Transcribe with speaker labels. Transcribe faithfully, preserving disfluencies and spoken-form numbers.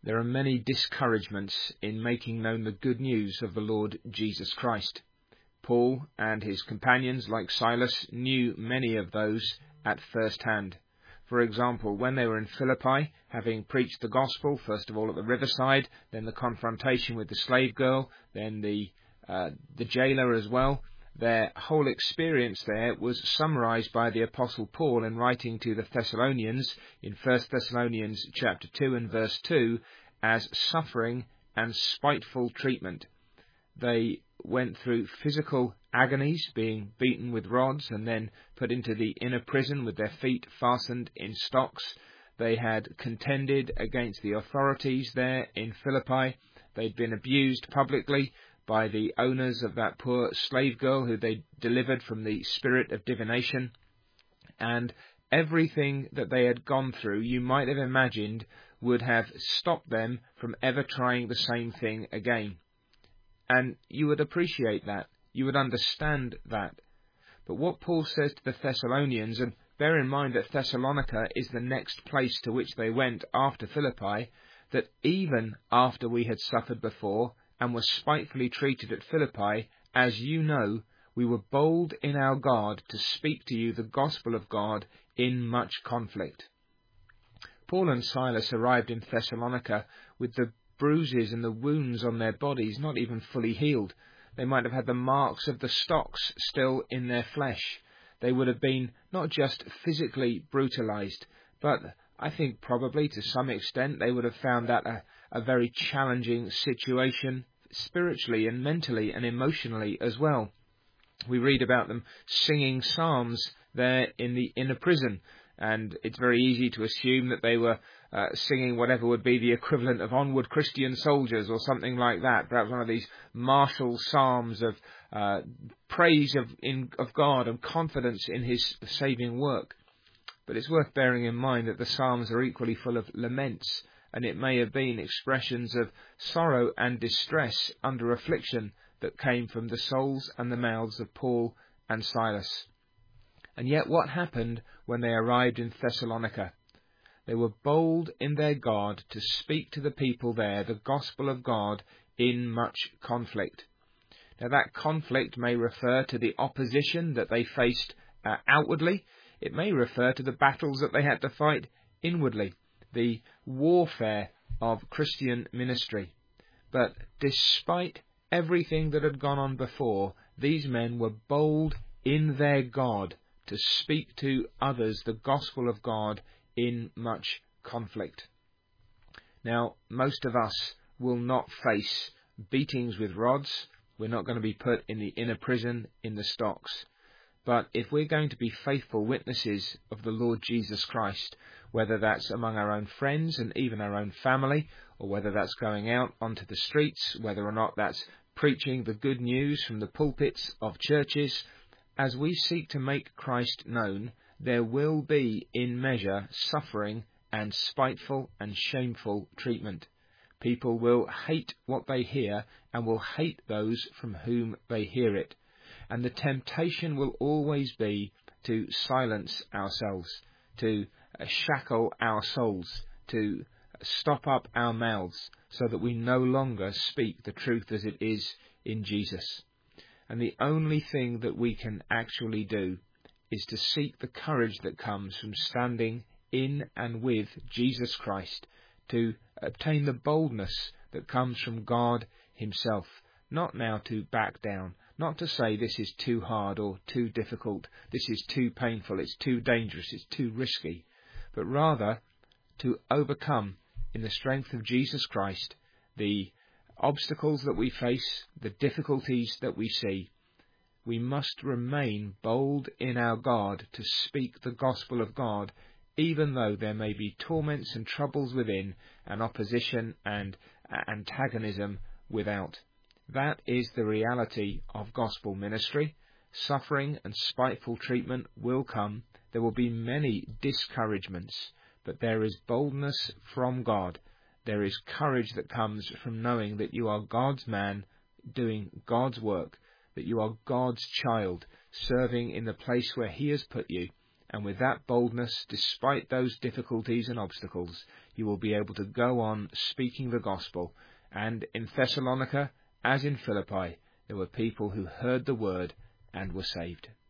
Speaker 1: There are many discouragements in making known the good news of the Lord Jesus Christ. Paul and his companions, like Silas, knew many of those at first hand. For example, when they were in Philippi, having preached the gospel, first of all at the riverside, then the confrontation with the slave girl, then the uh, the jailer as well, their whole experience there was summarized by the Apostle Paul in writing to the Thessalonians in First Thessalonians chapter two and verse two as suffering and spiteful treatment. They went through physical agonies, being beaten with rods and then put into the inner prison with their feet fastened in stocks. They had contended against the authorities there in Philippi. They'd been abused publicly by the owners of that poor slave girl who they delivered from the spirit of divination. And everything that they had gone through, you might have imagined, would have stopped them from ever trying the same thing again. And you would appreciate that. You would understand that. But what Paul says to the Thessalonians, and bear in mind that Thessalonica is the next place to which they went after Philippi, that even after we had suffered before and were spitefully treated at Philippi, as you know, we were bold in our God to speak to you the gospel of God in much conflict. Paul and Silas arrived in Thessalonica with the bruises and the wounds on their bodies not even fully healed. They might have had the marks of the stocks still in their flesh. They would have been not just physically brutalized, but I think probably to some extent they would have found that a, a very challenging situation spiritually and mentally and emotionally as well. We read about them singing psalms there in the inner prison, and it's very easy to assume that they were uh, singing whatever would be the equivalent of Onward Christian Soldiers or something like that, perhaps one of these martial psalms of uh, praise of, in, of God and confidence in his saving work. But it's worth bearing in mind that the psalms are equally full of laments, and it may have been expressions of sorrow and distress under affliction that came from the souls and the mouths of Paul and Silas. And yet what happened when they arrived in Thessalonica? They were bold in their God to speak to the people there the gospel of God in much conflict. Now that conflict may refer to the opposition that they faced uh, outwardly. It may refer to the battles that they had to fight inwardly, the warfare of Christian ministry. But despite everything that had gone on before, these men were bold in their God to speak to others the gospel of God in much conflict. Now, most of us will not face beatings with rods. We're not going to be put in the inner prison in the stocks. But if we're going to be faithful witnesses of the Lord Jesus Christ, whether that's among our own friends and even our own family, or whether that's going out onto the streets, whether or not that's preaching the good news from the pulpits of churches, as we seek to make Christ known, there will be, in measure, suffering and spiteful and shameful treatment. People will hate what they hear and will hate those from whom they hear it. And the temptation will always be to silence ourselves, to shackle our souls, to stop up our mouths, so that we no longer speak the truth as it is in Jesus. And the only thing that we can actually do is to seek the courage that comes from standing in and with Jesus Christ, to obtain the boldness that comes from God himself, not now to back down, not to say this is too hard or too difficult, this is too painful, it's too dangerous, it's too risky, but rather to overcome in the strength of Jesus Christ the obstacles that we face, the difficulties that we see. We must remain bold in our God to speak the gospel of God, even though there may be torments and troubles within, and opposition and antagonism without. That is the reality of gospel ministry. Suffering and spiteful treatment will come. There will be many discouragements, but there is boldness from God. There is courage that comes from knowing that you are God's man doing God's work, that you are God's child serving in the place where he has put you. And with that boldness, despite those difficulties and obstacles, you will be able to go on speaking the gospel. And in Thessalonica, as in Philippi, there were people who heard the word and were saved.